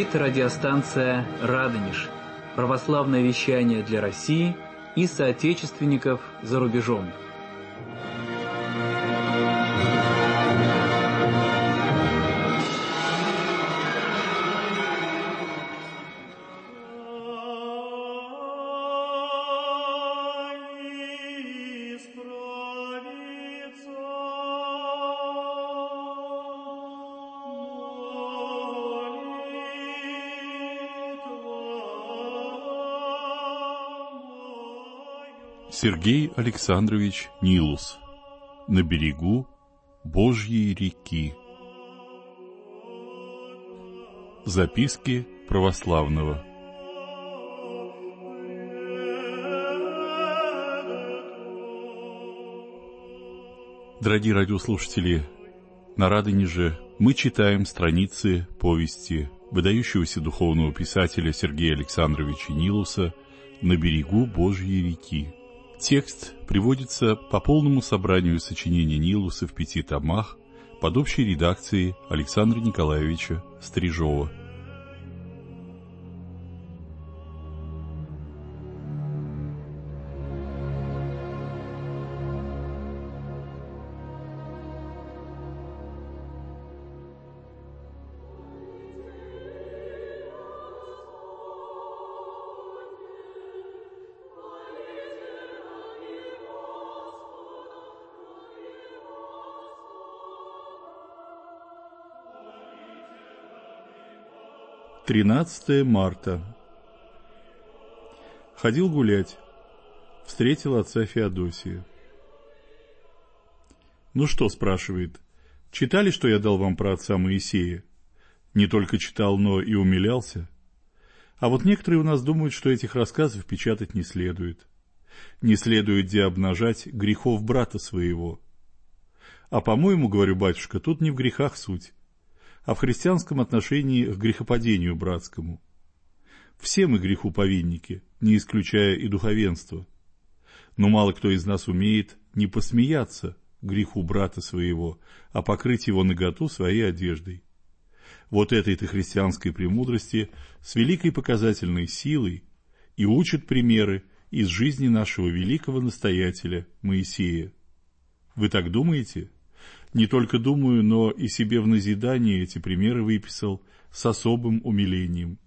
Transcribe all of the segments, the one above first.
говорит радиостанция «Радонеж». Православное вещание для России и соотечественников за рубежом. Сергей Александрович Нилус. На берегу Божьей реки. Записки православного. Дорогие радиослушатели, на Радонеже мы читаем страницы повести выдающегося духовного писателя Сергея Александровича Нилуса «На берегу Божьей реки». Текст приводится по полному собранию сочинений Нилуса в 5 томах под общей редакцией Александра Николаевича Стрижова. «13 марта. Ходил гулять. Встретил отца Феодосия. «Ну что?» — спрашивает. «Читали, что я дал вам про отца Моисея? Не только читал, но и умилялся. А вот некоторые у нас думают, что этих рассказов печатать не следует. Не следует где обнажать грехов брата своего. А по-моему, говорю, батюшка, тут не в грехах суть, а в христианском отношении к грехопадению братскому. Все мы греху повинники, не исключая и духовенства. Но мало кто из нас умеет не посмеяться греху брата своего, а покрыть его наготу своей одеждой. Вот этой-то христианской премудрости с великой показательной силой и учат примеры из жизни нашего великого настоятеля Моисея. Вы так думаете?» Не только думаю, но и себе в назидание эти примеры выписал с особым умилением.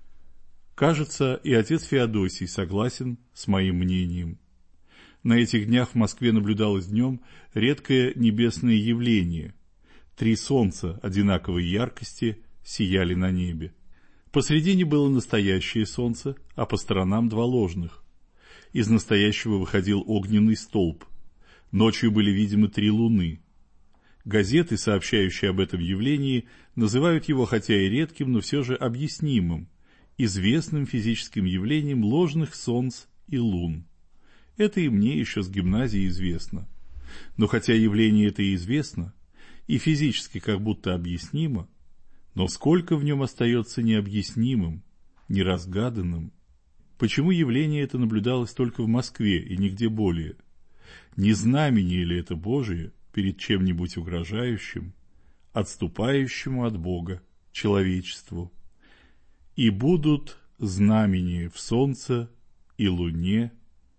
Кажется, и отец Феодосий согласен с моим мнением. На этих днях в Москве наблюдалось днем редкое небесное явление. 3 солнца одинаковой яркости сияли на небе. Посредине было настоящее солнце, а по сторонам 2 ложных. Из настоящего выходил огненный столб. Ночью были видимы 3 луны. Газеты, сообщающие об этом явлении, называют его, хотя и редким, но все же объяснимым, известным физическим явлением ложных солнц и лун. Это и мне еще с гимназии известно. Но хотя явление это и известно, и физически как будто объяснимо, но сколько в нем остается необъяснимым, неразгаданным. Почему явление это наблюдалось только в Москве и нигде более? Не знамение ли это Божие перед чем-нибудь угрожающим, отступающему от Бога человечеству? «И будут знамения в солнце и луне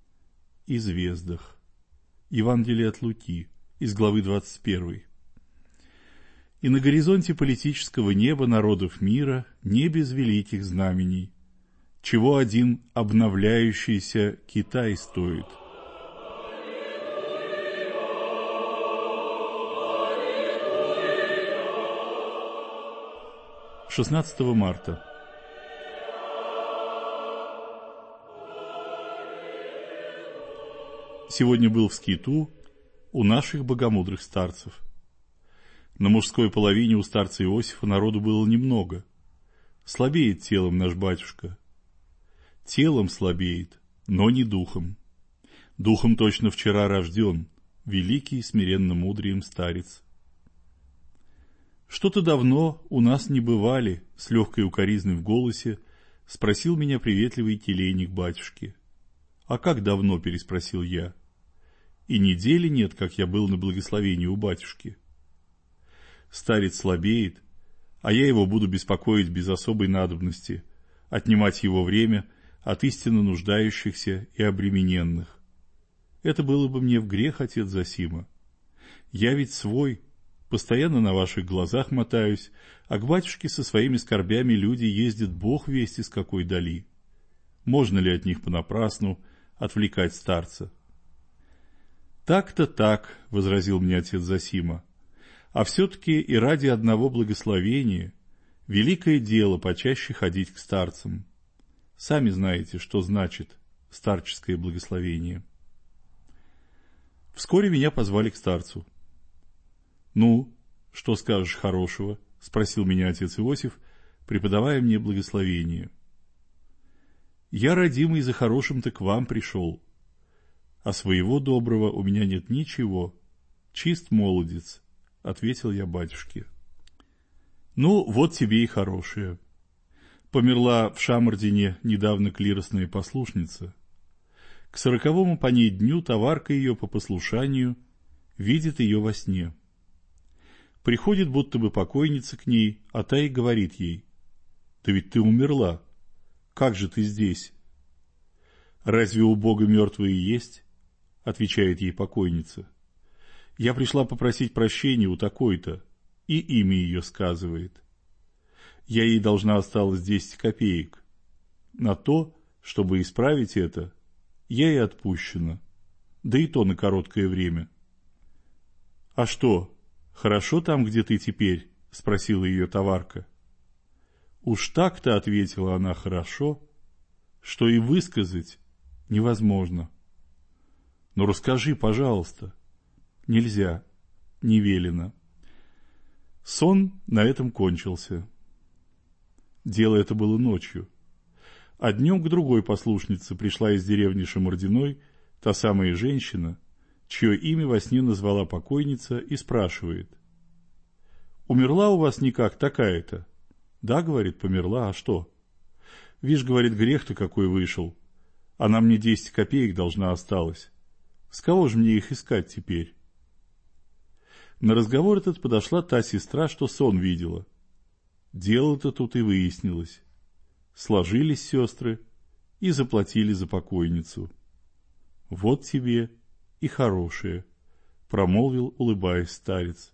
и звездах». Евангелие от Луки, из главы 21. «И на горизонте политического неба народов мира не без великих знамений, чего один обновляющийся Китай стоит». 16 марта. Сегодня был в скиту у наших богомудрых старцев. На мужской половине у старца Иосифа народу было немного. Слабеет телом наш батюшка. Телом слабеет, но не духом. Духом точно вчера рожден, великий смиренно мудрием старец. «Что-то давно у нас не бывали», — с легкой укоризной в голосе спросил меня приветливый келейник батюшки. «А как давно?» — переспросил я. «И недели нет, как я был на благословении у батюшки». Старец слабеет, а я его буду беспокоить без особой надобности, отнимать его время от истинно нуждающихся и обремененных. Это было бы мне в грех, отец Зосима. Я ведь свой, постоянно на ваших глазах мотаюсь, а к батюшке со своими скорбями люди ездят бог весть из какой дали. Можно ли от них понапрасну отвлекать старца? Так-то так, — возразил мне отец Зосима, — а все-таки и ради одного благословения великое дело почаще ходить к старцам. Сами знаете, что значит старческое благословение. Вскоре меня позвали к старцу. «Ну, что скажешь хорошего?» — спросил меня отец Иосиф, преподавая мне благословение. «Я, родимый, за хорошим-то к вам пришел, а своего доброго у меня нет ничего, чист молодец», — ответил я батюшке. «Ну, вот тебе и хорошее. Померла в Шамардине недавно клиросная послушница. К 40-му по ней дню товарка ее по послушанию видит ее во сне. Приходит будто бы покойница к ней, а та и говорит ей: «Да ведь ты умерла. Как же ты здесь?» «Разве у Бога мертвые есть?» — отвечает ей покойница. «Я пришла попросить прощения у такой-то», и имя ее сказывает. Я ей должна осталось 10 копеек. На то, чтобы исправить это, я и отпущена, да и то на короткое время. «А что, хорошо там, где ты теперь?» — спросила ее товарка. «Уж так-то», — ответила она, — «хорошо, что и высказать невозможно». «Ну, расскажи, пожалуйста». «Нельзя, не велено». Сон на этом кончился. Дело это было ночью. А днем к другой послушнице пришла из деревни Шамардиной та самая женщина, чье имя во сне назвала покойница, и спрашивает: «Умерла у вас никак такая-то?» «Да, — говорит, — померла, а что?» «Вишь, — говорит, — грех-то какой вышел. Она мне 10 копеек должна осталась. С кого же мне их искать теперь?» На разговор этот подошла та сестра, что сон видела. Дело-то тут и выяснилось. Сложились сестры и заплатили за покойницу. «Вот тебе и хорошее», — промолвил, улыбаясь, старец.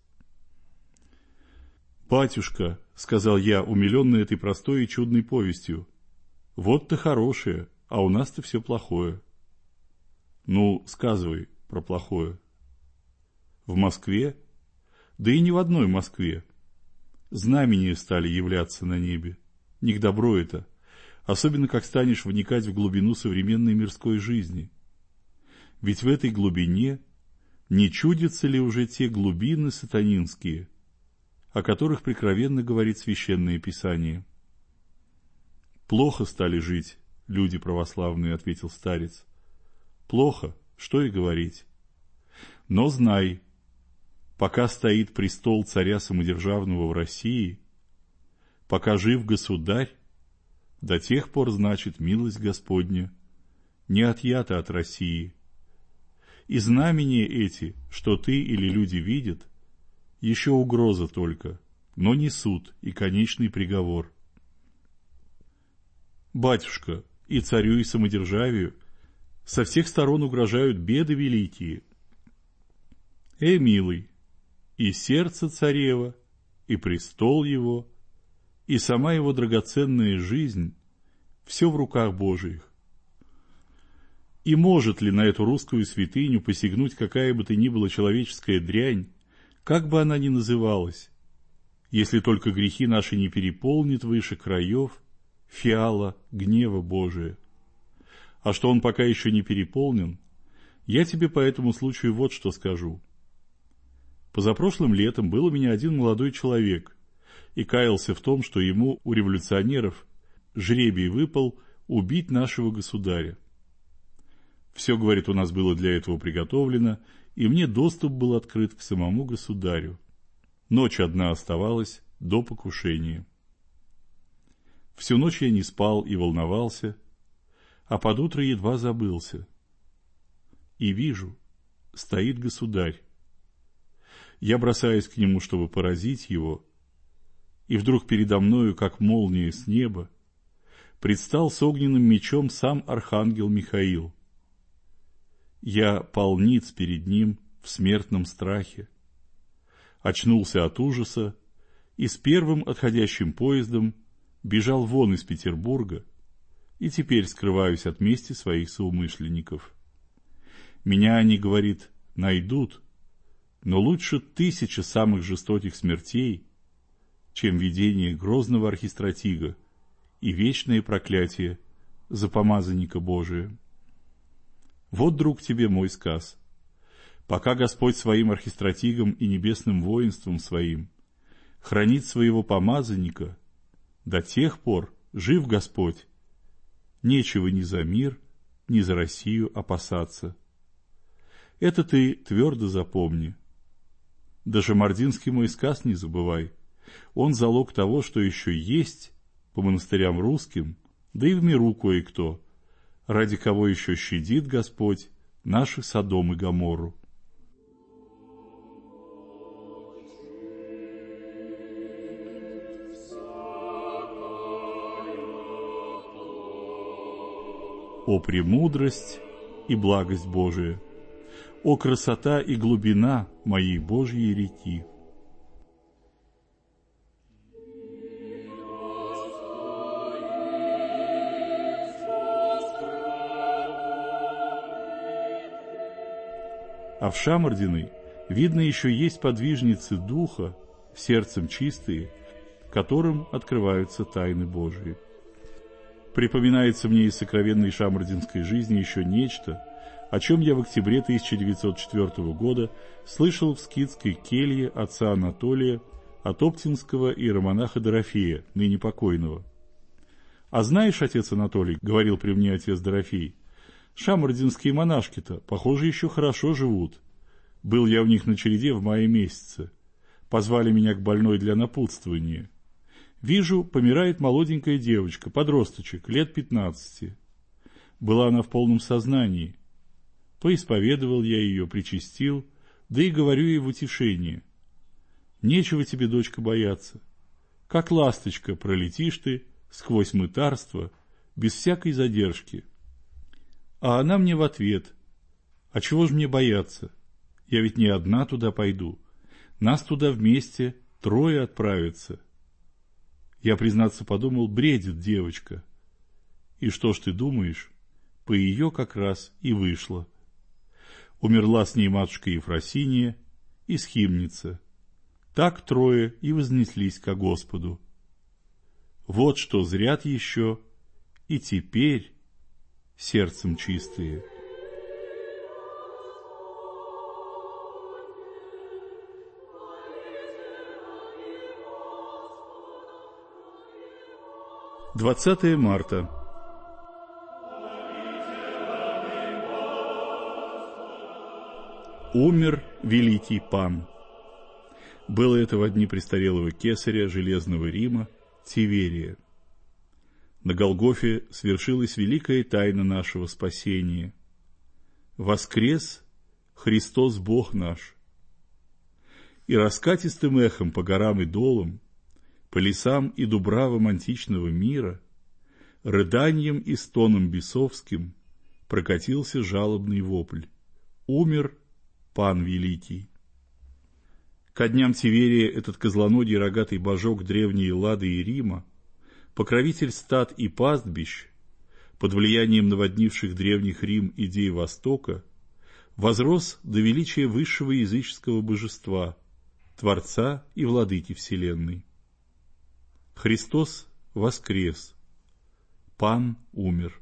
«Батюшка», — сказал я, умиленный этой простой и чудной повестью, — «вот-то хорошее, а у нас-то все плохое». «Ну, сказывай про плохое». «В Москве? Да и не в одной Москве. Знамения стали являться на небе. Не к добру это, особенно как станешь вникать в глубину современной мирской жизни. Ведь в этой глубине не чудятся ли уже те глубины сатанинские, о которых прикровенно говорит Священное Писание?» «Плохо стали жить люди православные», — ответил старец. «Плохо, что и говорить. Но знай, пока стоит престол царя самодержавного в России, пока жив государь, до тех пор, значит, милость Господня не отъята от России. И знамения эти, что ты или люди видят, еще угроза только, но не суд и конечный приговор». «Батюшка, и царю, и самодержавию со всех сторон угрожают беды великие». «Милый, и сердце царева, и престол его, и сама его драгоценная жизнь — все в руках Божиих. И может ли на эту русскую святыню посягнуть какая бы то ни была человеческая дрянь, как бы она ни называлась, если только грехи наши не переполнит выше краев фиала гнева Божия? А что он пока еще не переполнен, я тебе по этому случаю вот что скажу. Позапрошлым летом был у меня один молодой человек и каялся в том, что ему у революционеров жребий выпал убить нашего государя. Все, говорит, у нас было для этого приготовлено, и мне доступ был открыт к самому государю. Ночь одна оставалась до покушения. Всю ночь я не спал и волновался, а под утро едва забылся. И вижу, стоит государь. Я бросаюсь к нему, чтобы поразить его, и вдруг передо мною, как молния с неба, предстал с огненным мечом сам архангел Михаил. Я пал ниц перед ним в смертном страхе, очнулся от ужаса и с первым отходящим поездом бежал вон из Петербурга и теперь скрываюсь от мести своих соумышленников. Меня они, говорит, найдут, но лучше 1000 самых жестоких смертей, чем видение грозного архистратига и вечное проклятие за помазанника Божия. Вот, друг, тебе мой сказ. Пока Господь своим архистратигом и небесным воинством своим хранит своего помазанника, до тех пор жив Господь, нечего ни за мир, ни за Россию опасаться. Это ты твердо запомни. Да шамардинский мой сказ не забывай. Он залог того, что еще есть по монастырям русским, да и в миру кое-кто, ради кого еще щадит Господь наши Содом и Гоморру. О премудрость и благость Божия! О красота и глубина моей Божьей реки! А в Шамардиной, видно, еще есть подвижницы духа, сердцем чистые, которым открываются тайны Божии. Припоминается мне из сокровенной шамардинской жизни еще нечто, о чем я в октябре 1904 года слышал в скитской келье отца Анатолия от оптинского иеромонаха Дорофея, ныне покойного. «А знаешь, отец Анатолий, — говорил при мне отец Дорофей, — шамардинские монашки-то, похоже, еще хорошо живут. Был я у них на череде в мае месяце. Позвали меня к больной для напутствования. Вижу, помирает молоденькая девочка, подросточек, лет 15. Была она в полном сознании. Поисповедовал я ее, причастил, да и говорю ей в утешение: нечего тебе, дочка, бояться. Как ласточка пролетишь ты сквозь мытарство, без всякой задержки. А она мне в ответ: а чего ж мне бояться? Я ведь не одна туда пойду. Нас туда вместе 3 отправятся. Я, признаться, подумал, бредит девочка. И что ж ты думаешь? По ее как раз и вышло. Умерла с ней матушка Ефросиния и схимница. Так 3 и вознеслись ко Господу. Вот что зрят еще, и теперь сердцем чистые. — 20 марта. Умер великий Пан. Было это во дни престарелого кесаря Железного Рима Тиверия. На Голгофе свершилась великая тайна нашего спасения. Воскрес Христос Бог наш. И раскатистым эхом по горам и долам, по лесам и дубравам античного мира, рыданьем и стоном бесовским прокатился жалобный вопль: умер Пан Великий. Ко дням Тиверия этот козлоногий рогатый божок древней Эллады и Рима, покровитель стад и пастбищ, под влиянием наводнивших древних Рим идей Востока, возрос до величия высшего языческого божества, Творца и Владыки Вселенной. Христос воскрес, Пан умер.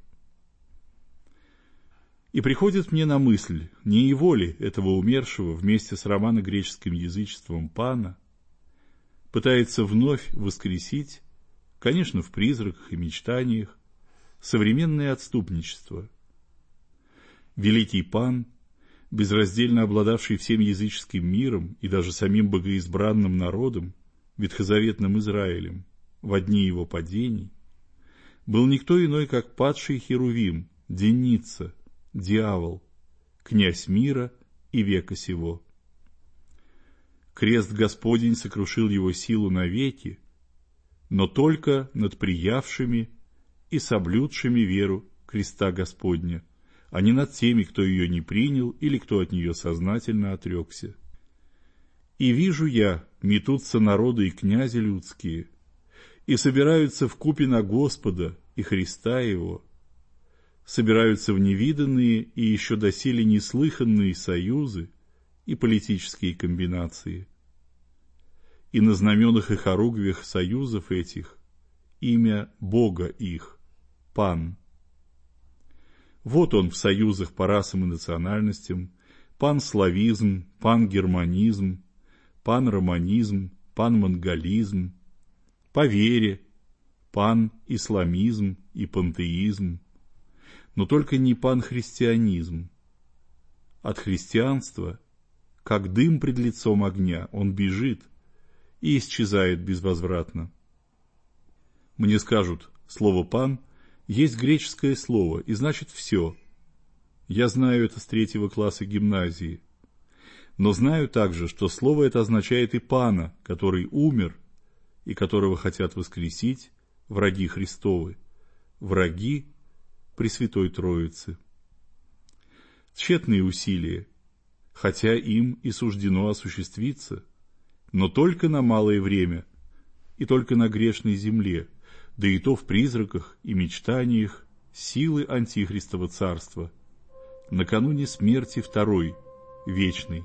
И приходит мне на мысль, не его ли этого умершего вместе с романо-греческим язычеством Пана пытается вновь воскресить, конечно, в призраках и мечтаниях, современное отступничество. Великий Пан, безраздельно обладавший всем языческим миром и даже самим богоизбранным народом, ветхозаветным Израилем, во дни его падений, был никто иной, как падший Херувим, Деница, дьявол, князь мира и века сего. Крест Господень сокрушил его силу навеки, но только над приявшими и соблюдшими веру креста Господня, а не над теми, кто ее не принял или кто от нее сознательно отрекся. И вижу я, метутся народы и князи людские, и собираются вкупе на Господа и Христа Его, собираются в невиданные и еще доселе неслыханные союзы и политические комбинации. И на знаменах и хоругвях союзов этих имя Бога их, Пан. Вот он в союзах по расам и национальностям: панславизм, пангерманизм, панроманизм, панмонголизм, по вере, панисламизм и пантеизм, но только не панхристианизм. От христианства, как дым пред лицом огня, он бежит и исчезает безвозвратно. Мне скажут, слово «пан» есть греческое слово и значит «все». Я знаю это с 3 класса гимназии. Но знаю также, что слово это означает и пана, который умер и которого хотят воскресить враги Христовы, враги Пресвятой Троицы. Тщетные усилия, хотя им и суждено осуществиться, но только на малое время и только на грешной земле, да и то в призраках и мечтаниях силы Антихристова царства, накануне смерти второй, вечной.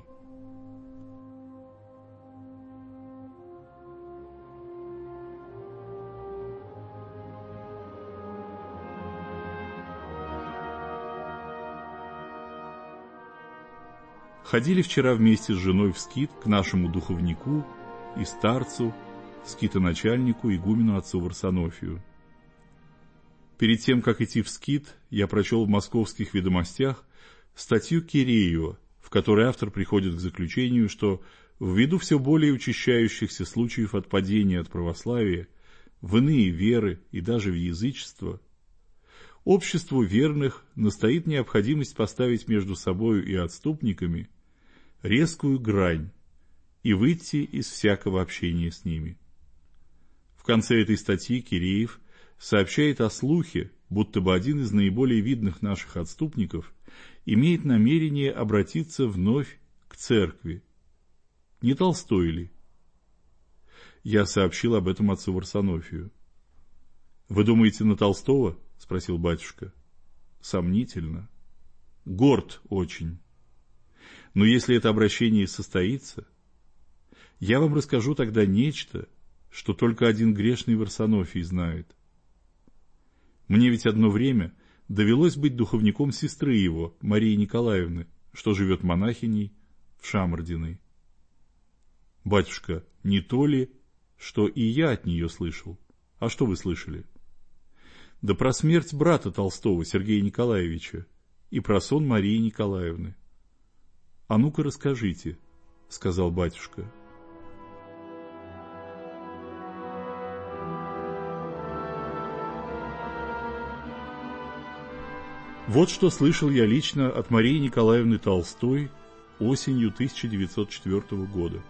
Ходили вчера вместе с женой в скит к нашему духовнику и старцу, скитоначальнику, игумену отцу Варсонофию. Перед тем, как идти в скит, я прочел в московских ведомостях статью Киреева, в которой автор приходит к заключению, что ввиду все более учащающихся случаев отпадения от православия в иные веры и даже в язычество, обществу верных настоит необходимость поставить между собою и отступниками резкую грань и выйти из всякого общения с ними. В конце этой статьи Киреев сообщает о слухе, будто бы один из наиболее видных наших отступников имеет намерение обратиться вновь к церкви. Не Толстой ли? Я сообщил об этом отцу Варсонофию. «Вы думаете, на Толстого?» — спросил батюшка. «Сомнительно. Горд очень. Но если это обращение состоится, я вам расскажу тогда нечто, что только один грешный Варсонофий знает. Мне ведь одно время довелось быть духовником сестры его, Марии Николаевны, что живет монахиней в Шамардиной. Батюшка, не то ли, что и я от нее слышал? А что вы слышали? Да про смерть брата Толстого, Сергея Николаевича, и про сон Марии Николаевны. А ну-ка расскажите, сказал батюшка. Вот что слышал я лично от Марии Николаевны Толстой осенью 1904 года.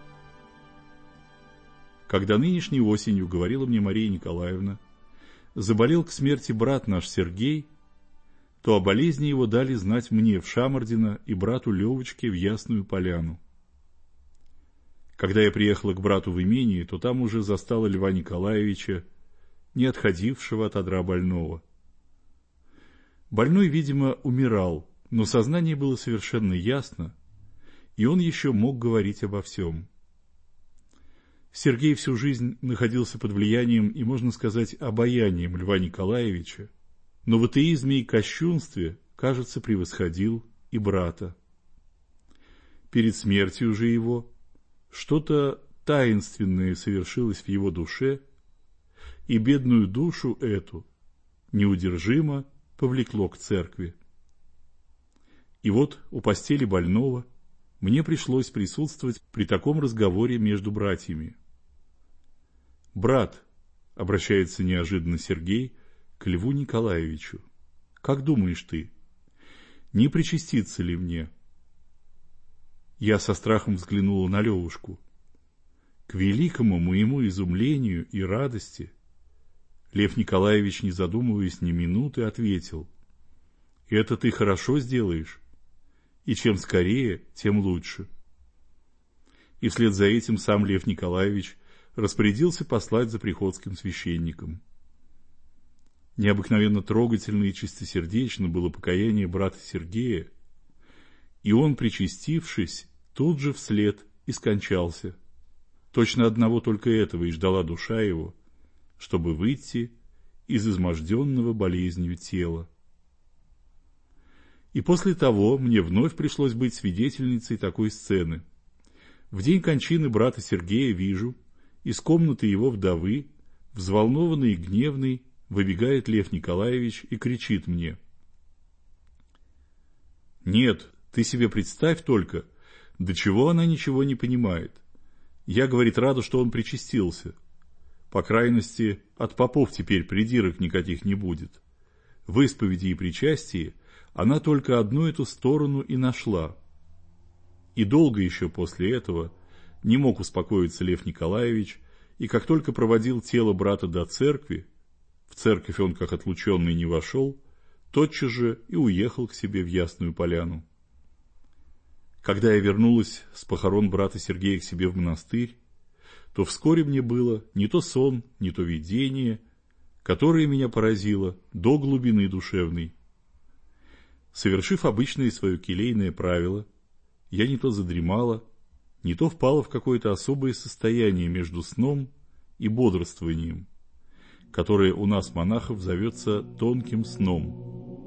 Когда нынешней осенью, говорила мне Мария Николаевна, заболел к смерти брат наш Сергей, то о болезни его дали знать мне в Шамардино и брату Левочке в Ясную Поляну. Когда я приехала к брату в имение, то там уже застала Льва Николаевича, не отходившего от одра больного. Больной, видимо, умирал, но сознание было совершенно ясно, и он еще мог говорить обо всем. Сергей всю жизнь находился под влиянием и, можно сказать, обаянием Льва Николаевича, но в атеизме и кощунстве, кажется, превосходил и брата. Перед смертью же его что-то таинственное совершилось в его душе, и бедную душу эту неудержимо повлекло к церкви. И вот у постели больного мне пришлось присутствовать при таком разговоре между братьями. «Брат», — обращается неожиданно Сергей к Льву Николаевичу, — «как думаешь ты, не причаститься ли мне?» Я со страхом взглянула на Левушку. К великому моему изумлению и радости Лев Николаевич, не задумываясь ни минуты, ответил: «Это ты хорошо сделаешь, и чем скорее, тем лучше». И вслед за этим сам Лев Николаевич распорядился послать за приходским священником. Необыкновенно трогательно и чистосердечно было покаяние брата Сергея, и он, причастившись, тут же вслед и скончался. Точно одного только этого и ждала душа его, чтобы выйти из изможденного болезнью тела. И после того мне вновь пришлось быть свидетельницей такой сцены. В день кончины брата Сергея вижу, из комнаты его вдовы, взволнованный и гневный, выбегает Лев Николаевич и кричит мне: «Нет, ты себе представь только, до чего она ничего не понимает. Я, говорит, рада, что он причастился. По крайности, от попов теперь придирок никаких не будет. В исповеди и причастии она только одну эту сторону и нашла». И долго еще после этого не мог успокоиться Лев Николаевич, и как только проводил тело брата до церкви, в церковь он, как отлученный, не вошел, тотчас же и уехал к себе в Ясную Поляну. Когда я вернулась с похорон брата Сергея к себе в монастырь, то вскоре мне было не то сон, не то видение, которое меня поразило до глубины душевной. Совершив обычное свое келейное правило, я не то задремала, не то впала в какое-то особое состояние между сном и бодрствованием, которое у нас, монахов, зовется тонким сном.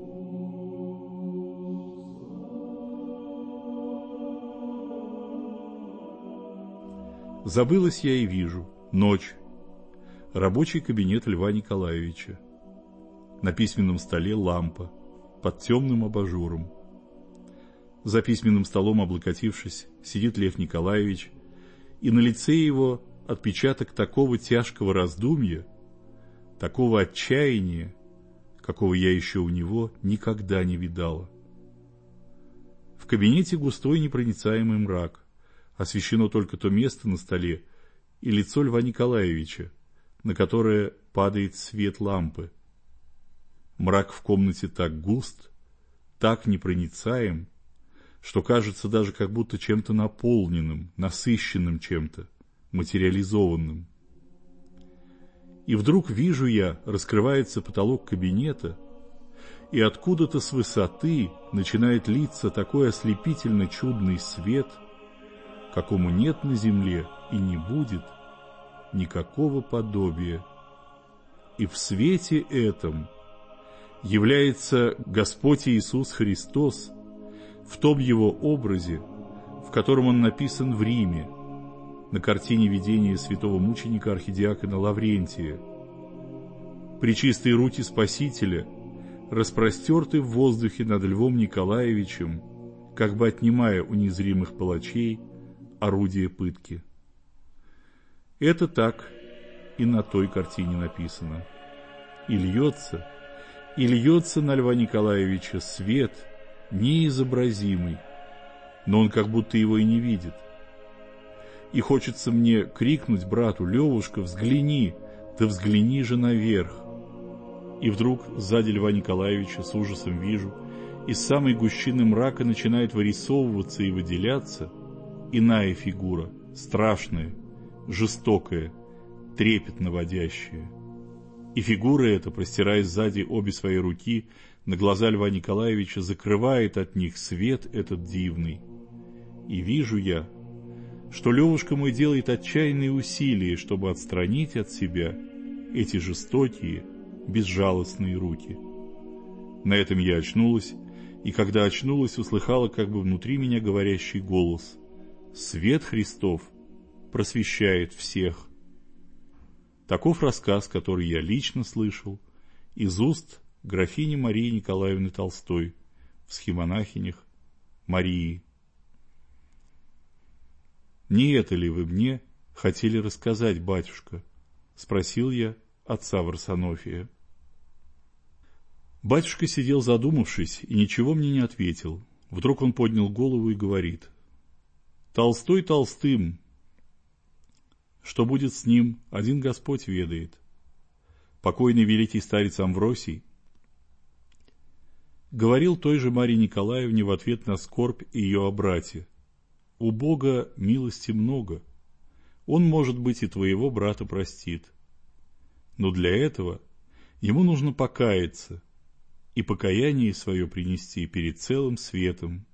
Забылась я и вижу. Ночь. Рабочий кабинет Льва Николаевича. На письменном столе лампа под темным абажуром. За письменным столом, облокотившись, сидит Лев Николаевич, и на лице его отпечаток такого тяжкого раздумья, такого отчаяния, какого я еще у него никогда не видала. В кабинете густой непроницаемый мрак, освещено только то место на столе и лицо Льва Николаевича, на которое падает свет лампы. Мрак в комнате так густ, так непроницаем, что кажется даже как будто чем-то наполненным, насыщенным чем-то, материализованным. И вдруг вижу я, раскрывается потолок кабинета, и откуда-то с высоты начинает литься такой ослепительно чудный свет, какому нет на земле и не будет никакого подобия. И в свете этом является Господь Иисус Христос в том Его образе, в котором Он написан в Риме, на картине видения святого мученика архидиакона Лаврентия. Пречистые руки Спасителя распростерты в воздухе над Львом Николаевичем, как бы отнимая у незримых палачей орудие пытки. Это так и на той картине написано. И льется на Льва Николаевича свет неизобразимый, но он как будто его и не видит. И хочется мне крикнуть брату: «Левушка, взгляни, да взгляни же наверх!» И вдруг сзади Льва Николаевича с ужасом вижу, из самой гущины мрака начинает вырисовываться и выделяться иная фигура, страшная, жестокая, трепет наводящая. И фигура эта, простирая сзади обе свои руки на глаза Льва Николаевича, закрывает от них свет этот дивный. И вижу я, что Левушка мой делает отчаянные усилия, чтобы отстранить от себя эти жестокие, безжалостные руки. На этом я очнулась, и когда очнулась, услыхала как бы внутри меня говорящий голос: «Свет Христов просвещает всех». Таков рассказ, который я лично слышал из уст графини Марии Николаевны Толстой в «Схимонахинях Марии». «Не это ли вы мне хотели рассказать, батюшка?» — спросил я отца Варсонофия. Батюшка сидел задумавшись и ничего мне не ответил. Вдруг он поднял голову и говорит: «Толстой толстым. Что будет с ним, один Господь ведает. покойный великий старец Амвросий говорил той же Марье Николаевне в ответ на скорбь ее о брате: «У Бога милости много, Он, может быть, и твоего брата простит. Но для этого ему нужно покаяться и покаяние свое принести перед целым светом.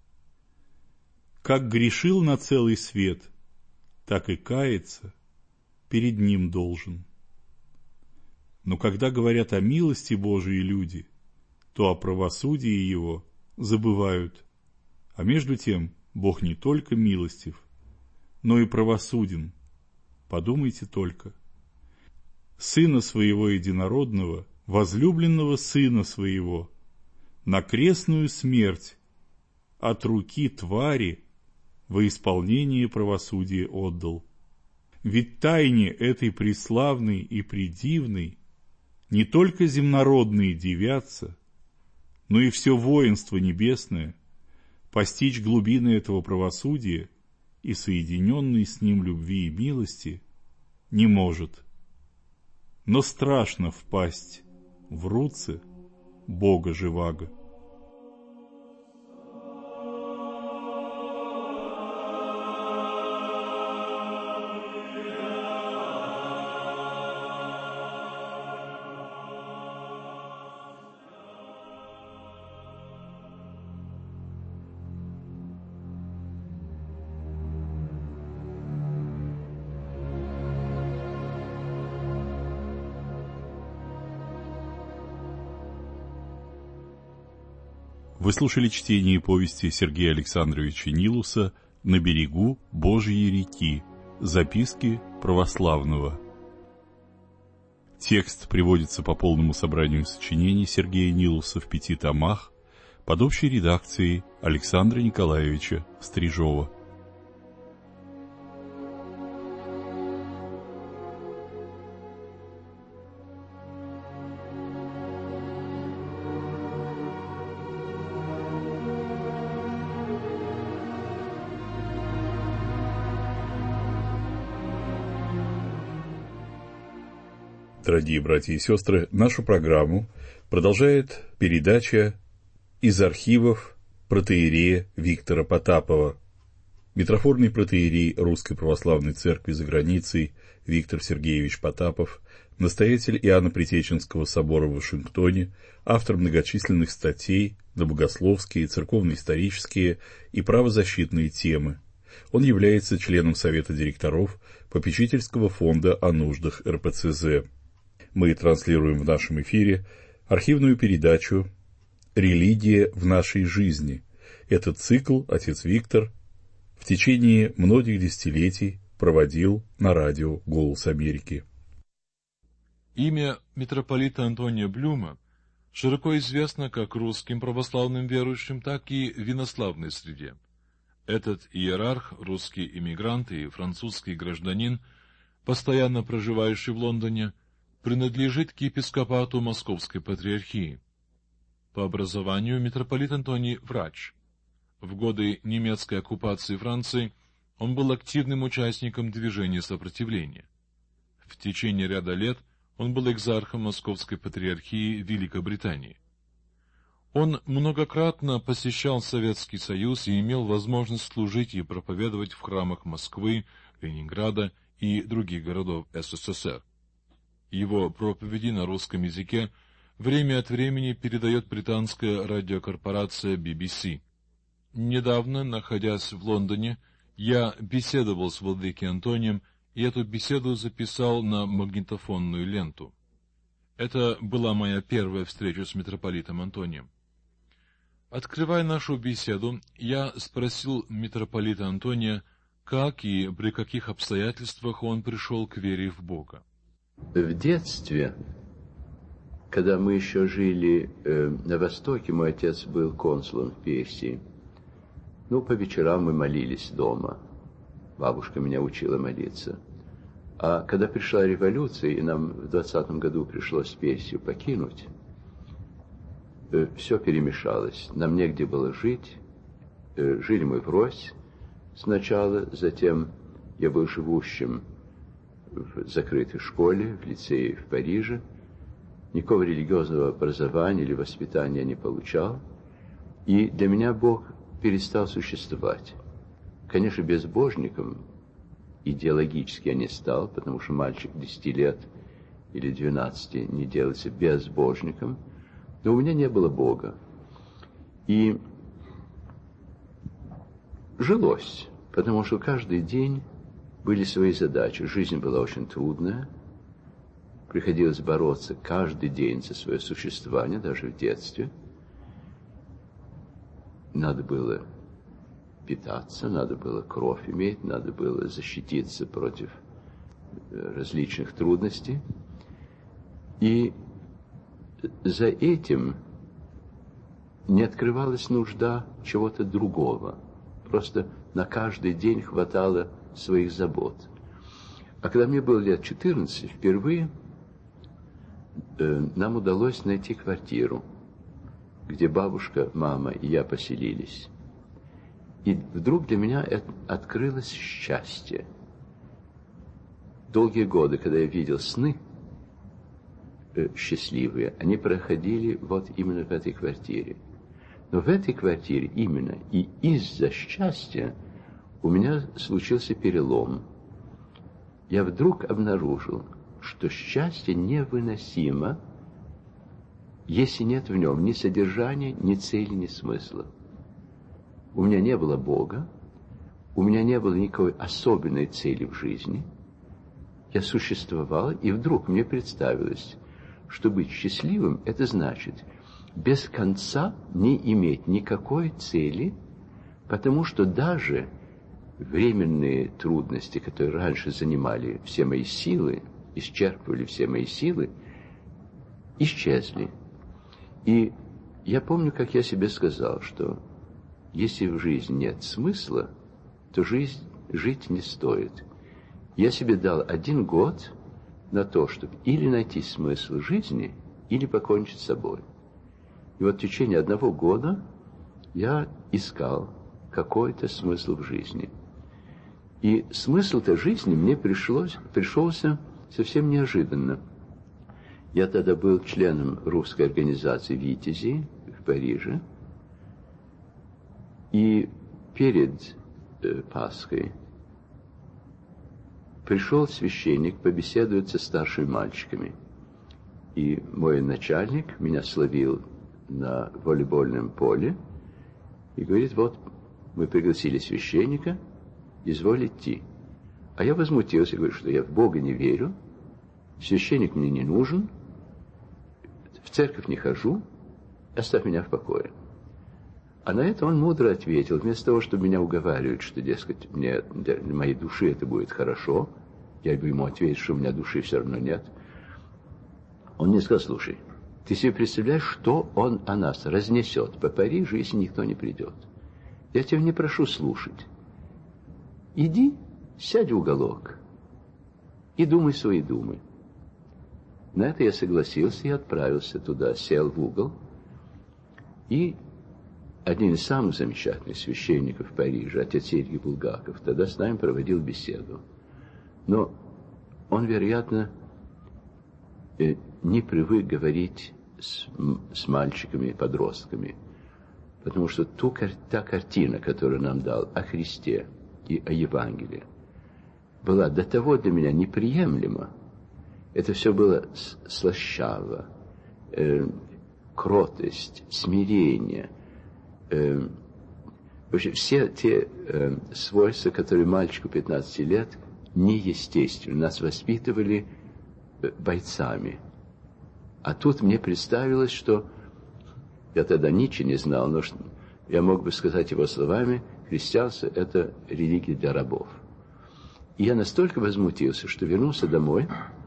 Как грешил на целый свет, так и каяться перед ним должен». Но когда говорят о милости Божией люди, то о правосудии его забывают. А между тем Бог не только милостив, но и правосуден. Подумайте только. Сына своего единородного, возлюбленного Сына своего, на крестную смерть от руки твари во исполнение правосудия отдал. Ведь тайне этой преславной и предивной не только земнородные дивятся, но и все воинство небесное постичь глубины этого правосудия и соединенной с ним любви и милости не может. Но страшно впасть в руцы Бога живаго. Вы слушали чтение повести Сергея Александровича Нилуса «На берегу Божьей реки. Записки православного». Текст приводится по полному собранию сочинений Сергея Нилуса в 5 томах под общей редакцией Александра Николаевича Стрижова. Дорогие братья и сестры, нашу программу продолжает передача из архивов протоиерея Виктора Потапова. Митрофорный протоиерей Русской Православной Церкви за границей Виктор Сергеевич Потапов, настоятель Иоанно-Притеченского собора в Вашингтоне, автор многочисленных статей на богословские, церковно-исторические и правозащитные темы. Он является членом Совета директоров Попечительского фонда о нуждах РПЦЗ. Мы транслируем в нашем эфире архивную передачу «Религия в нашей жизни». Этот цикл отец Виктор в течение многих десятилетий проводил на радио «Голос Америки». Имя митрополита Антония Блюма широко известно как русским православным верующим, так и в инославной среде. Этот иерарх, русский иммигрант и французский гражданин, постоянно проживающий в Лондоне, принадлежит к епископату Московской Патриархии. По образованию митрополит Антоний – врач. В годы немецкой оккупации Франции он был активным участником движения сопротивления. В течение ряда лет он был экзархом Московской Патриархии Великобритании. Он многократно посещал Советский Союз и имел возможность служить и проповедовать в храмах Москвы, Ленинграда и других городов СССР. Его проповеди на русском языке время от времени передает британская радиокорпорация BBC. Недавно, находясь в Лондоне, я беседовал с владыкой Антонием, и эту беседу записал на магнитофонную ленту. Это была моя первая встреча с митрополитом Антонием. Открывая нашу беседу, я спросил митрополита Антония, как и при каких обстоятельствах он пришел к вере в Бога. В детстве, когда мы еще жили на Востоке, мой отец был консулом в Персии. По вечерам мы молились дома. Бабушка меня учила молиться. А когда пришла революция, и нам в 20-м году пришлось Персию покинуть, все перемешалось. Нам негде было жить. Жили мы врозь сначала, затем я был живущим в закрытой школе, в лицее в Париже, никакого религиозного образования или воспитания не получал. И для меня Бог перестал существовать. Конечно, безбожником идеологически я не стал, потому что мальчик 10 лет или 12 не делается безбожником, но у меня не было Бога. И жилось, потому что каждый день были свои задачи. Жизнь была очень трудная. Приходилось бороться каждый день за свое существование, даже в детстве. Надо было питаться, надо было кровь иметь, надо было защититься против различных трудностей. И за этим не открывалась нужда чего-то другого. Просто на каждый день хватало своих забот. А когда мне было лет 14, впервые нам удалось найти квартиру, где бабушка, мама и я поселились. И вдруг для меня открылось счастье. Долгие годы, когда я видел сны счастливые, они проходили вот именно в этой квартире. Но в этой квартире именно и из-за счастья у меня случился перелом. Я вдруг обнаружил, что счастье невыносимо, если нет в нем ни содержания, ни цели, ни смысла. У меня не было Бога, у меня не было никакой особенной цели в жизни. Я существовал, и вдруг мне представилось, что быть счастливым – это значит без конца не иметь никакой цели, потому что даже временные трудности, которые раньше занимали все мои силы, исчерпывали все мои силы, исчезли. И я помню, как я себе сказал, что если в жизни нет смысла, то жить не стоит. Я себе дал 1 год на то, чтобы или найти смысл жизни, или покончить с собой. И вот в течение 1 года я искал какой-то смысл в жизни. И смысл-то жизни мне пришелся совсем неожиданно. Я тогда был членом русской организации «Витязи» в Париже. И перед Пасхой пришел священник побеседовать со старшими мальчиками. И мой начальник меня словил на волейбольном поле и говорит: вот мы пригласили священника, изволь идти. А я возмутился, говорю, что я в Бога не верю, священник мне не нужен, в церковь не хожу, оставь меня в покое. А на это он мудро ответил, вместо того, чтобы меня уговаривать, что, дескать, мне, для моей души это будет хорошо, я бы ему ответил, что у меня души все равно нет. Он мне сказал: слушай, ты себе представляешь, что он о нас разнесет по Парижу, если никто не придет? Я тебя не прошу слушать. Иди, сядь в уголок и думай свои думы. На это я согласился и отправился туда, сел в угол. И один из самых замечательных священников Парижа, отец Сергий Булгаков, тогда с нами проводил беседу. Но он, вероятно, не привык говорить с мальчиками и подростками, потому что та картина, которую нам дал о Христе и о Евангелии, была до того для меня неприемлема. Это все было слащаво, кротость, смирение. Вообще все те свойства, которые мальчику 15 лет неестественны. Нас воспитывали бойцами. А тут мне представилось, что я тогда Ницше не знал, но я мог бы сказать его словами: христианство – это религия для рабов. И я настолько возмутился, что вернулся домой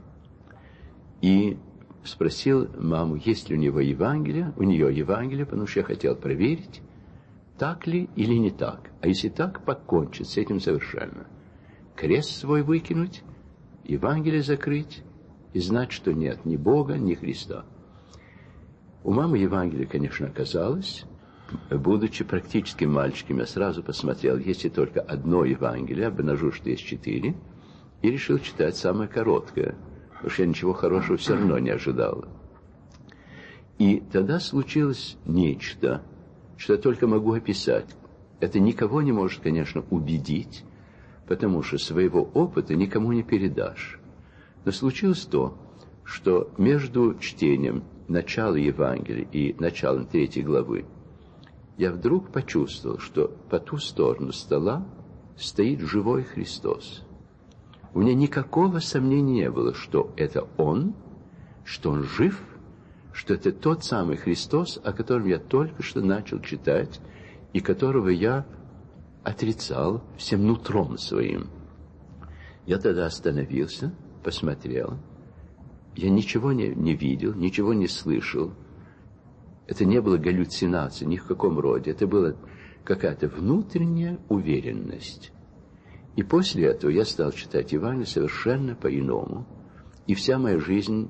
и спросил маму, есть ли у нее Евангелие, потому что я хотел проверить, так ли или не так. А если так, покончить с этим совершенно. Крест свой выкинуть, Евангелие закрыть и знать, что нет ни Бога, ни Христа. У мамы Евангелие, конечно, оказалось. Будучи практическим мальчиком, я сразу посмотрел, есть ли только одно Евангелие, обнаружил, что есть 4, и решил читать самое короткое, потому что я ничего хорошего все равно не ожидал. И тогда случилось нечто, что я только могу описать. Это никого не может, конечно, убедить, потому что своего опыта никому не передашь. Но случилось то, что между чтением начала Евангелия и началом 3 главы я вдруг почувствовал, что по ту сторону стола стоит живой Христос. У меня никакого сомнения не было, что это Он, что Он жив, что это тот самый Христос, о котором я только что начал читать, и которого я отрицал всем нутром своим. Я тогда остановился, посмотрел. Я ничего не видел, ничего не слышал. Это не было галлюцинацией ни в каком роде. Это была какая-то внутренняя уверенность. И после этого я стал читать Евангелие совершенно по-иному. И вся моя жизнь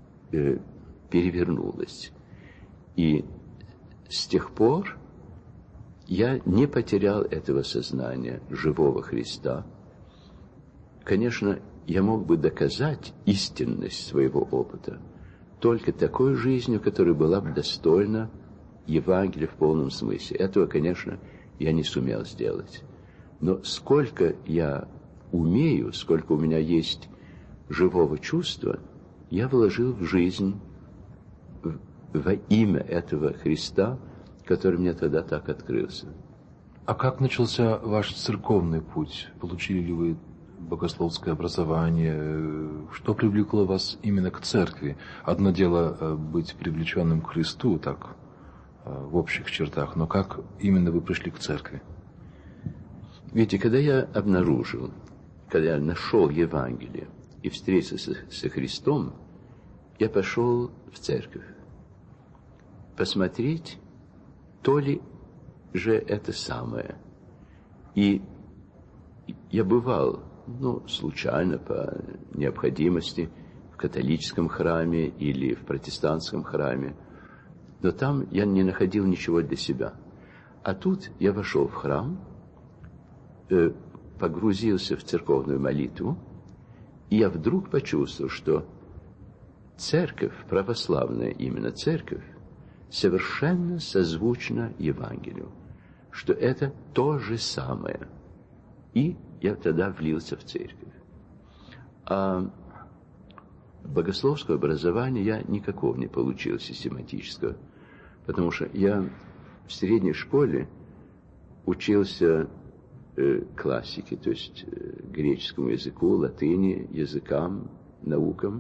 перевернулась. И с тех пор я не потерял этого сознания живого Христа. Конечно, я мог бы доказать истинность своего опыта только такой жизнью, которая была бы достойна Евангелия в полном смысле. Этого, конечно, я не сумел сделать. Но сколько я умею, сколько у меня есть живого чувства, я вложил в жизнь во имя этого Христа, который мне тогда так открылся. А как начался ваш церковный путь? Получили ли вы богословское образование? Что привлекло вас именно к церкви? Одно дело быть привлеченным к Христу, так, в общих чертах, но как именно вы пришли к церкви? Видите, когда я обнаружил, когда я нашел Евангелие и встретился со Христом, я пошел в церковь посмотреть, то ли же это самое. И я бывал, случайно, по необходимости, в католическом храме или в протестантском храме, но там я не находил ничего для себя. А тут я вошел в храм, погрузился в церковную молитву, и я вдруг почувствовал, что церковь, православная именно церковь, совершенно созвучна Евангелию, что это то же самое. И я тогда влился в церковь. А богословского образования я никакого не получил систематического, потому что я в средней школе учился классике, то есть греческому языку, латыни, языкам, наукам.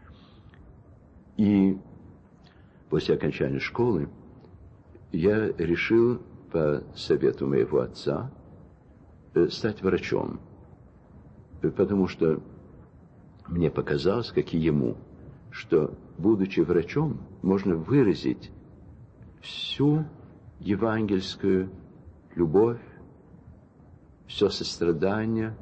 И после окончания школы я решил по совету моего отца стать врачом, потому что мне показалось, как и ему, что, будучи врачом, можно выразить всю евангельскую любовь, все сострадание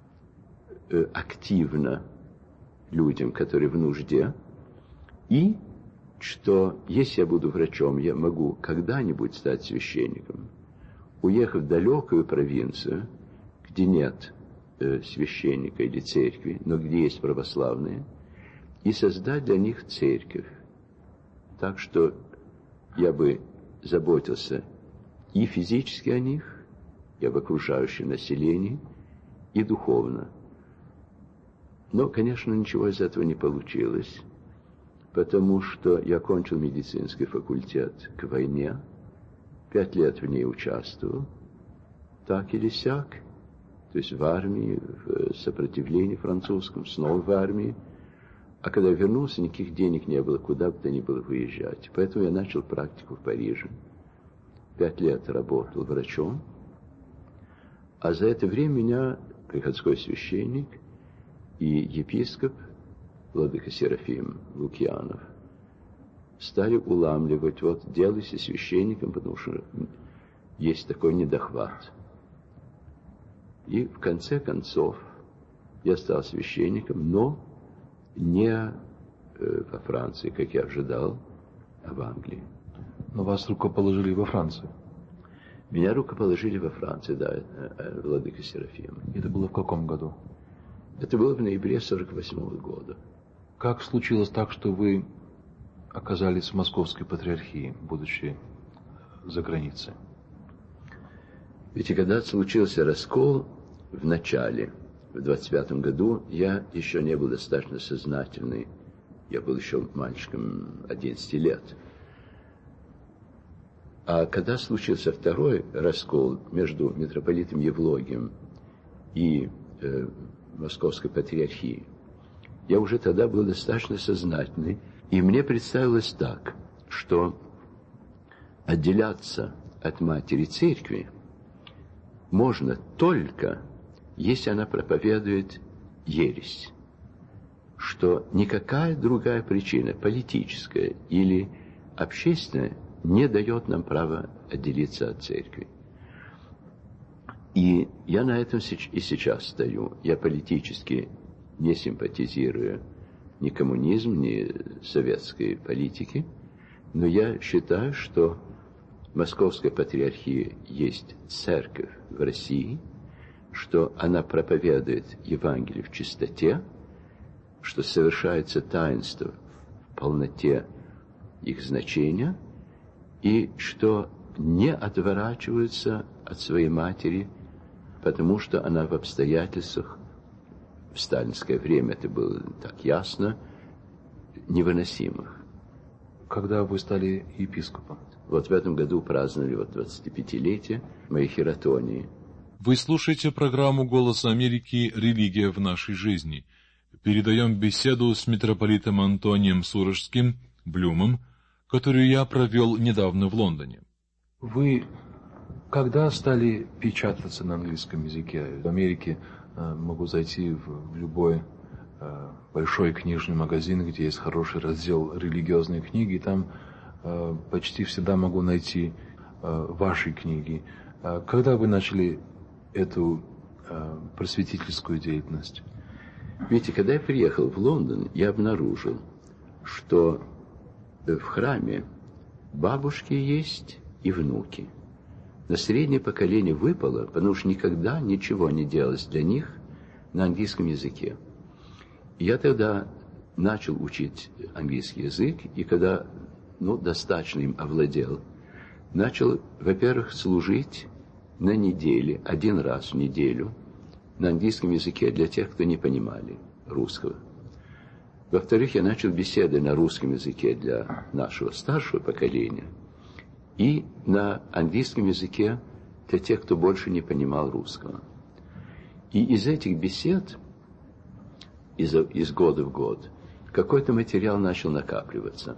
активно людям, которые в нужде, и что если я буду врачом, я могу когда-нибудь стать священником, уехав в далекую провинцию, где нет священника или церкви, но где есть православные, и создать для них церковь. Так что я бы заботился и физически о них, и об окружающем населении, и духовно. Но, конечно, ничего из этого не получилось, потому что я окончил медицинский факультет к войне, 5 лет в ней участвовал, так или сяк, то есть в армии, в сопротивлении французском, снова в армии. А когда вернулся, никаких денег не было, куда бы то ни было выезжать. Поэтому я начал практику в Париже. 5 лет работал врачом. А за это время меня приходской священник и епископ, владыка Серафим Лукьянов, стали уламливать: вот, делайся священником, потому что есть такой недохват. И в конце концов я стал священником, но не во Франции, как я ожидал, а в Англии. Но вас рукоположили во Франции? Меня рукоположили во Франции, да, владыка Серафим. Это было в каком году? Это было в ноябре 1948 года. Как случилось так, что вы оказались в Московской патриархии, будучи за границей? Ведь и когда случился раскол в начале, в 25-м году, я еще не был достаточно сознательный. Я был еще мальчиком 11 лет. А когда случился второй раскол между митрополитом Евлогием и Московской патриархией, я уже тогда был достаточно сознательный, и мне представилось так, что отделяться от матери церкви можно только, если она проповедует ересь, что никакая другая причина, политическая или общественная, не дает нам права отделиться от церкви. И я на этом и сейчас стою. Я политически не симпатизирую ни коммунизм, ни советской политики, но я считаю, что Московская патриархия есть церковь в России, что она проповедует Евангелие в чистоте, что совершается таинство в полноте их значения, и что не отворачиваются от своей матери, потому что она в обстоятельствах, в сталинское время это было так ясно, невыносимых. Когда вы стали епископом? Вот в этом году праздновали 25-летие моей хератонии. Вы слушаете программу «Голос Америки. Религия в нашей жизни». Передаем беседу с митрополитом Антонием Сурожским, Блюмом, которую я провел недавно в Лондоне. Вы когда стали печататься на английском языке? В Америке могу зайти в любой большой книжный магазин, где есть хороший раздел религиозные книги, и там почти всегда могу найти ваши книги. Когда вы начали эту просветительскую деятельность? Видите, когда я приехал в Лондон, я обнаружил, что в храме бабушки есть и внуки. На среднее поколение выпало, потому что никогда ничего не делалось для них на английском языке. И я тогда начал учить английский язык, и когда достаточно им овладел, начал, во-первых, служить на неделе, один раз в неделю, на английском языке для тех, кто не понимали русского. Во-вторых, я начал беседы на русском языке для нашего старшего поколения и на английском языке для тех, кто больше не понимал русского. И из этих бесед, из года в год, какой-то материал начал накапливаться.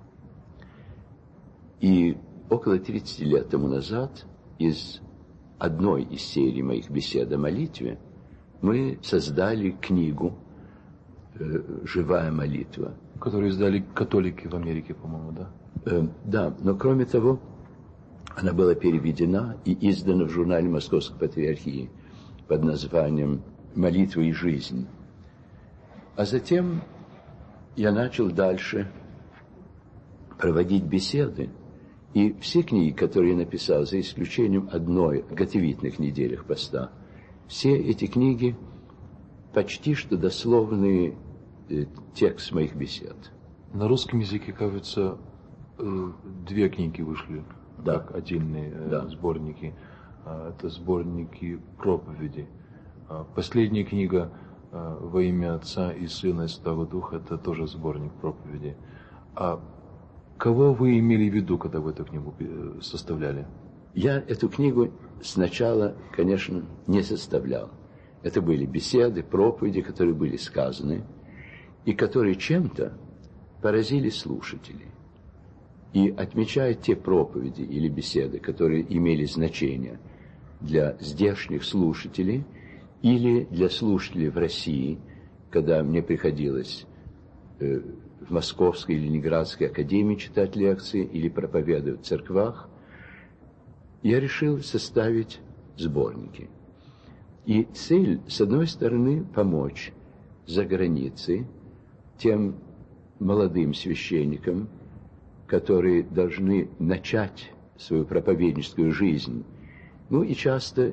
И около 30 лет тому назад из одной из серий моих бесед о молитве мы создали книгу «Живая молитва». Которую издали католики в Америке, по-моему, да? Да, но кроме того, она была переведена и издана в журнале Московской патриархии под названием «Молитва и жизнь». А затем я начал дальше проводить беседы. И все книги, которые я написал, за исключением одной о готовительных неделях поста, все эти книги почти что дословный текст моих бесед. На русском языке, кажется, 2 книги вышли, да, как отдельные сборники. Это сборники проповеди. Последняя книга «Во имя Отца и Сына и Святого Духа» — это тоже сборник проповеди. А кого вы имели в виду, когда вы эту книгу составляли? Я эту книгу сначала, конечно, не составлял. Это были беседы, проповеди, которые были сказаны, и которые чем-то поразили слушателей. И отмечая те проповеди или беседы, которые имели значение для здешних слушателей или для слушателей в России, когда мне приходилось в Московской или Ленинградской академии читать лекции или проповедовать в церквах, я решил составить сборники. И цель, с одной стороны, помочь за границей тем молодым священникам, которые должны начать свою проповедническую жизнь, и часто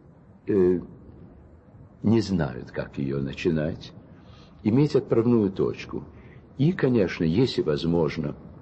не знают, как ее начинать, иметь отправную точку. И, конечно, если возможно,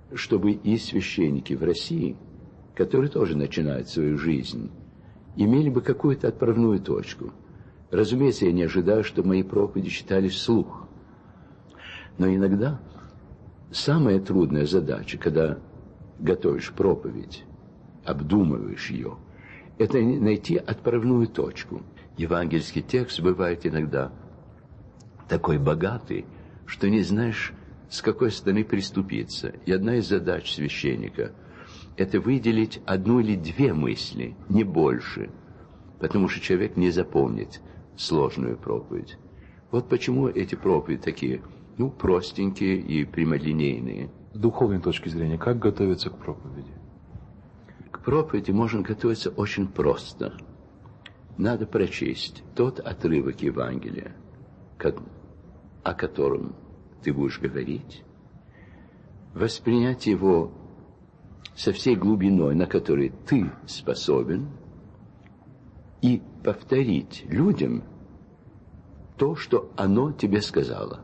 чтобы и священники в России, которые тоже начинают свою жизнь, имели бы какую-то отправную точку. Разумеется, я не ожидаю, чтобы мои проповеди читались вслух. Но иногда самая трудная задача, когда готовишь проповедь, обдумываешь ее, это найти отправную точку. Евангельский текст бывает иногда такой богатый, что не знаешь, с какой стороны приступиться. И одна из задач священника – это выделить одну или две мысли, не больше, потому что человек не запомнит сложную проповедь. Вот почему эти проповеди такие, простенькие и прямолинейные. С духовной точки зрения, как готовиться к проповеди? К проповеди можно готовиться очень просто. Надо прочесть тот отрывок Евангелия, о котором ты будешь говорить, воспринять его со всей глубиной, на которой ты способен, и повторить людям то, что оно тебе сказало.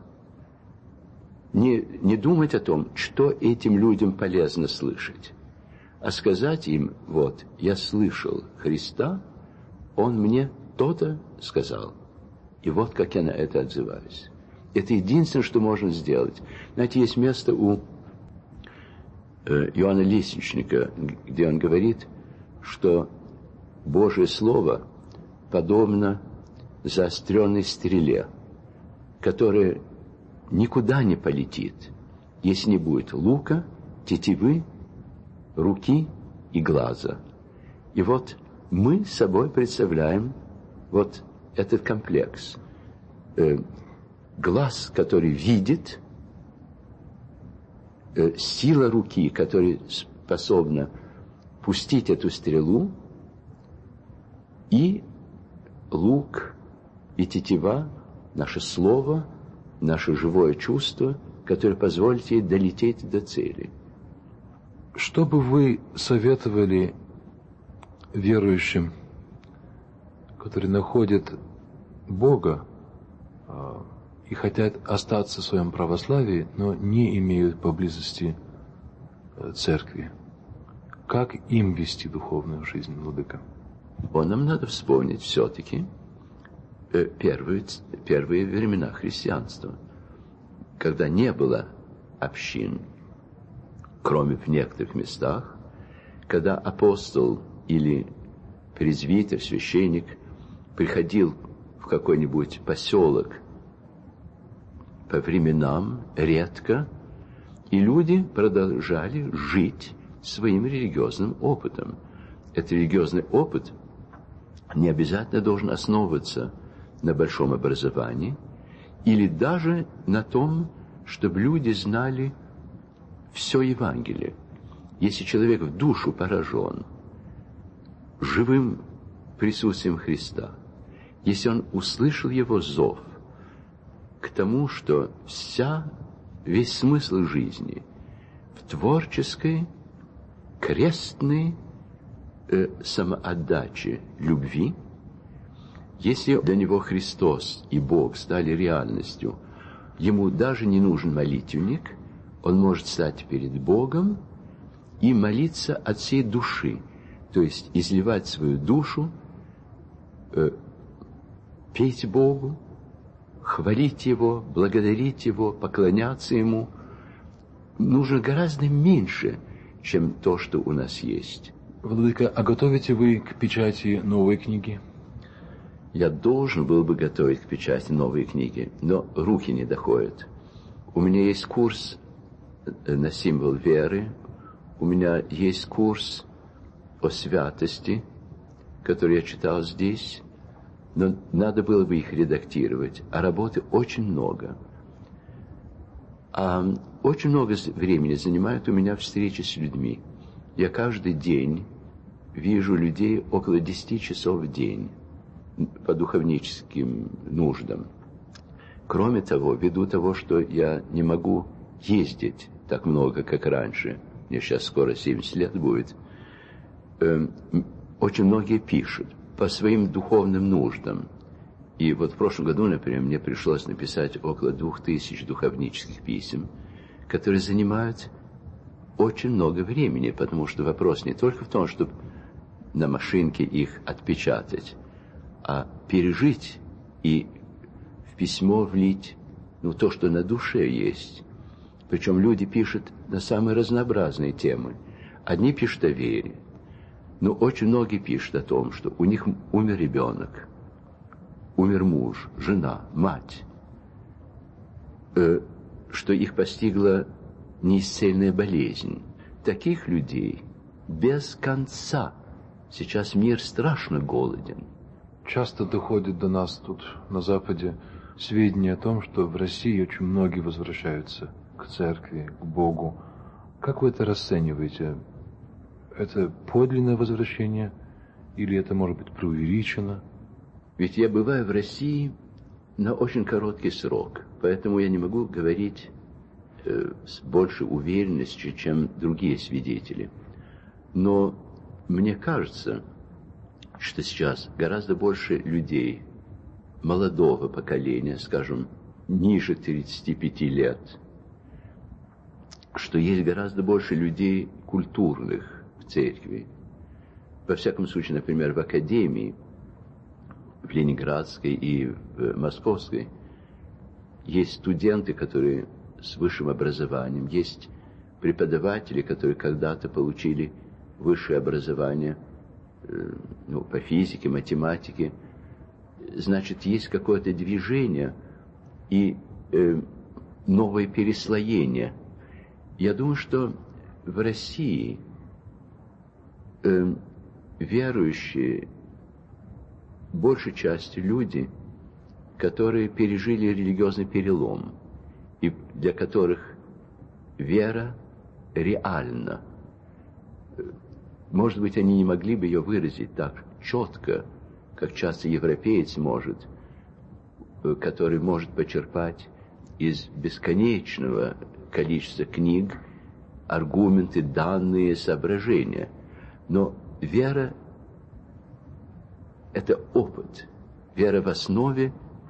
Не думать о том, что этим людям полезно слышать, а сказать им: вот, я слышал Христа, Он мне то-то сказал, и вот как я на это отзываюсь. Это единственное, что можно сделать. Знаете, есть место у Иоанна Лестничника, где он говорит, что Божие Слово подобно заостренной стреле, которая никуда не полетит, если не будет лука, тетивы, руки и глаза. И вот мы собой представляем вот этот комплекс. Глаз, который видит, сила руки, которая способна пустить эту стрелу, и лук, и тетива, наше слово, наше живое чувство, которое позволит ей долететь до цели. Что бы вы советовали верующим, которые находят Бога и хотят остаться в своем православии, но не имеют поблизости церкви? Как им вести духовную жизнь, владыка? Нам надо вспомнить все-таки первые времена христианства, когда не было общин, кроме в некоторых местах, когда апостол или презвитер, священник приходил в какой-нибудь поселок по временам, редко, и люди продолжали жить своим религиозным опытом. Этот религиозный опыт не обязательно должен основываться на большом образовании или даже на том, чтобы люди знали все Евангелие. Если человек в душу поражен живым присутствием Христа, если он услышал его зов к тому, что весь смысл жизни в творческой, крестной самоотдаче, любви, если для него Христос и Бог стали реальностью, ему даже не нужен молитвенник, он может стать перед Богом и молиться от всей души, то есть изливать свою душу, петь Богу, хвалить Его, благодарить Его, поклоняться Ему. Нужно гораздо меньше, чем то, что у нас есть. Владыка, а готовите вы к печати новой книги? Я должен был бы готовить к печати новые книги, но руки не доходят. У меня есть курс на символ веры, у меня есть курс о святости, который я читал здесь, но надо было бы их редактировать, а работы очень много. А очень много времени занимает у меня встречи с людьми. Я каждый день вижу людей около 10 часов в день по духовническим нуждам. Кроме того, ввиду того, что я не могу ездить так много, как раньше, мне сейчас скоро 70 лет будет, очень многие пишут по своим духовным нуждам. И вот в прошлом году, например, мне пришлось написать около 2000 духовнических писем, которые занимают очень много времени, потому что вопрос не только в том, чтобы на машинке их отпечатать, а пережить и в письмо влить то, что на душе есть. Причем люди пишут на самые разнообразные темы. Одни пишут о вере, но очень многие пишут о том, что у них умер ребенок, умер муж, жена, мать, что их постигла неисцельная болезнь. Таких людей без конца. Сейчас мир страшно голоден. Часто доходит до нас тут, на Западе, сведения о том, что в России очень многие возвращаются к церкви, к Богу. Как вы это расцениваете? Это подлинное возвращение или это может быть преувеличено? Ведь я бываю в России на очень короткий срок, поэтому я не могу говорить с большей уверенностью, чем другие свидетели. Но мне кажется, что сейчас гораздо больше людей молодого поколения, скажем, ниже 35 лет, что есть гораздо больше людей культурных в церкви. Во всяком случае, например, в академии, в Ленинградской и в Московской, есть студенты, которые с высшим образованием, есть преподаватели, которые когда-то получили высшее образование по физике, математике. Значит, есть какое-то движение и новое переслоение. Я думаю, что в России верующие большей частью люди, которые пережили религиозный перелом, и для которых вера реальна. Может быть, они не могли бы ее выразить так четко, как часто европеец может, который может почерпать из бесконечного количества книг аргументы, данные, соображения. Но вера – это опыт. Вера в основе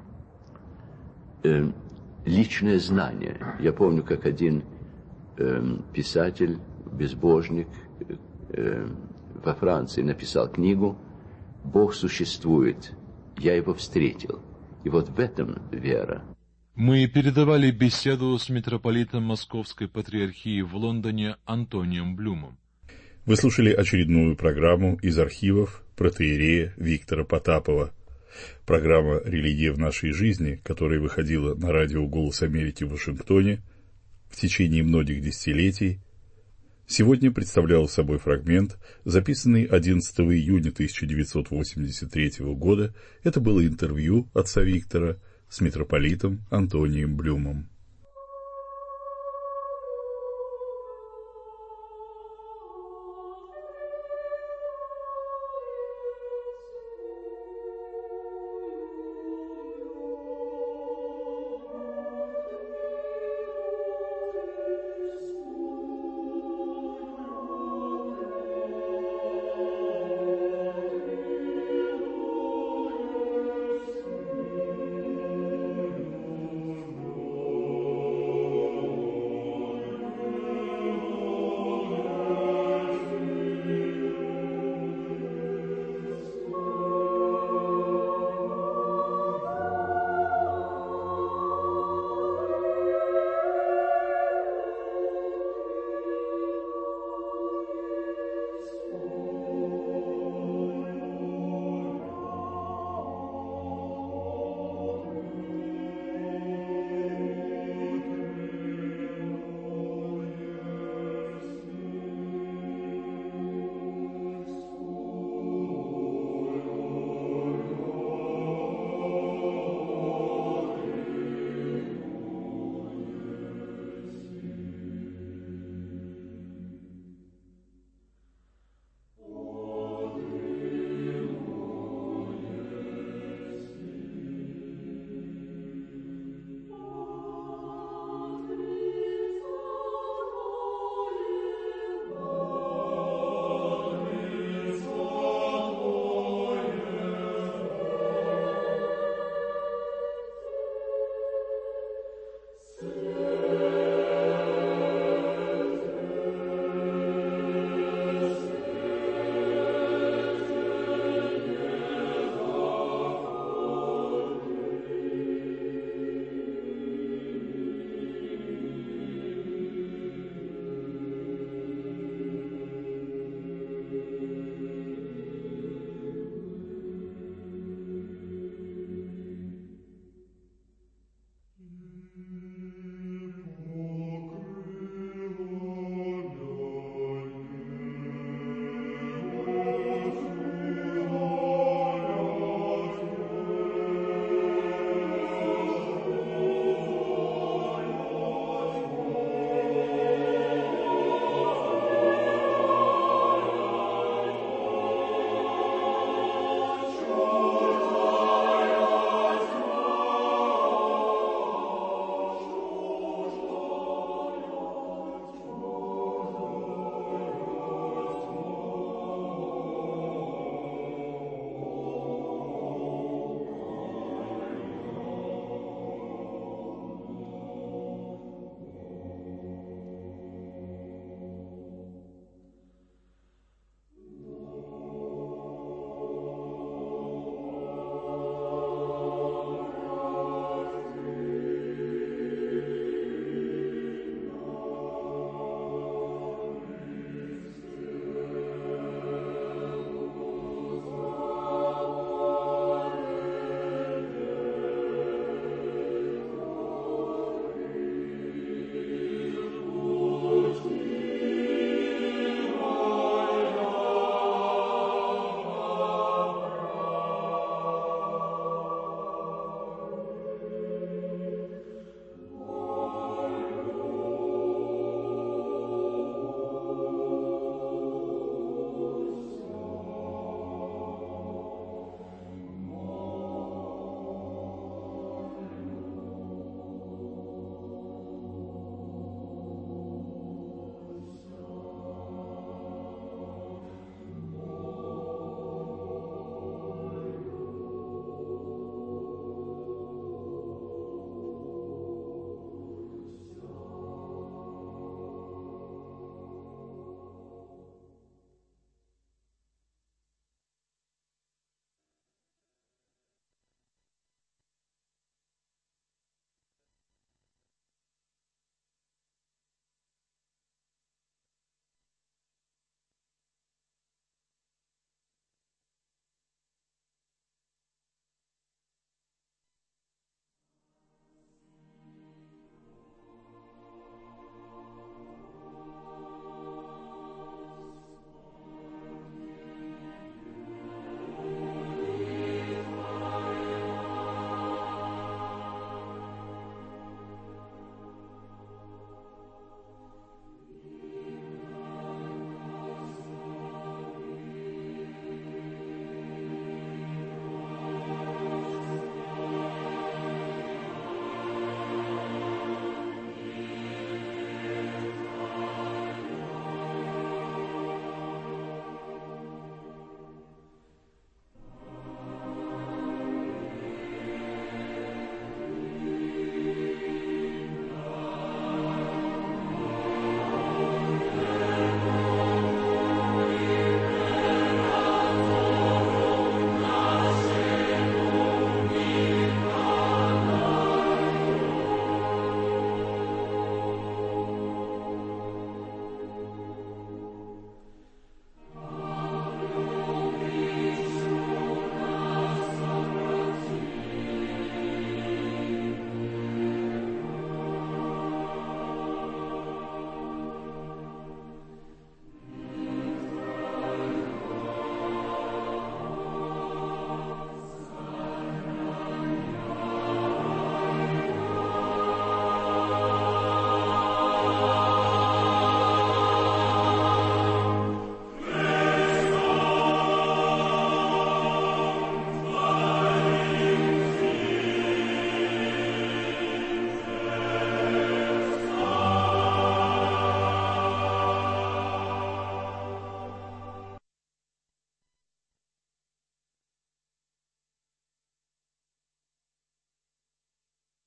личное знание. Я помню, как один писатель, безбожник во Франции написал книгу «Бог существует, я его встретил». И вот в этом вера. Мы передавали беседу с митрополитом Московской Патриархии в Лондоне Антонием Блюмом. Вы слушали очередную программу из архивов протоиерея Виктора Потапова. Программа «Религия в нашей жизни», которая выходила на радио «Голос Америки» в Вашингтоне в течение многих десятилетий, сегодня представляла собой фрагмент, записанный 11 июня 1983 года. Это было интервью отца Виктора с митрополитом Антонием Блюмом.